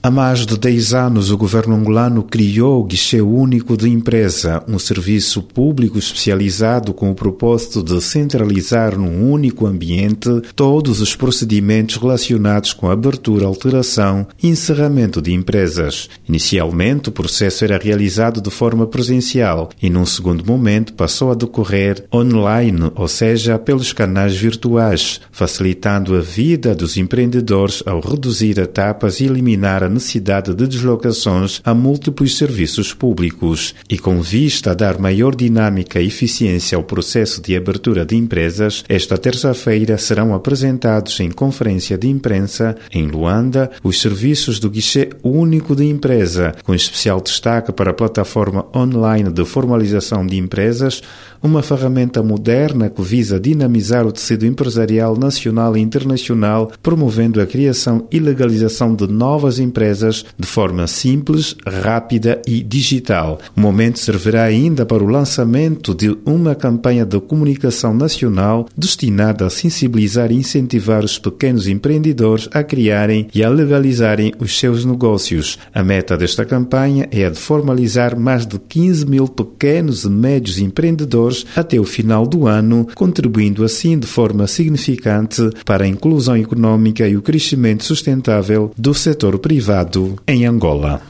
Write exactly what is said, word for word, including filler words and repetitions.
Há mais de dez anos, o governo angolano criou o Guichê Único de Empresa, um serviço público especializado com o propósito de centralizar num único ambiente todos os procedimentos relacionados com a abertura, alteração e encerramento de empresas. Inicialmente, o processo era realizado de forma presencial e, num segundo momento, passou a decorrer online, ou seja, pelos canais virtuais, facilitando a vida dos empreendedores ao reduzir etapas e eliminar a necessidade de deslocações a múltiplos serviços públicos. E com vista a dar maior dinâmica e eficiência ao processo de abertura de empresas, esta terça-feira serão apresentados em conferência de imprensa, em Luanda, os serviços do Guichê Único de Empresa, com especial destaque para a plataforma online de formalização de empresas, uma ferramenta moderna que visa dinamizar o tecido empresarial nacional e internacional, promovendo a criação e legalização de novas empresas de forma simples, rápida e digital. O momento servirá ainda para o lançamento de uma campanha de comunicação nacional destinada a sensibilizar e incentivar os pequenos empreendedores a criarem e a legalizarem os seus negócios. A meta desta campanha é a de formalizar mais de quinze mil pequenos e médios empreendedores até o final do ano, contribuindo assim de forma significante para a inclusão econômica e o crescimento sustentável do setor privado em Angola.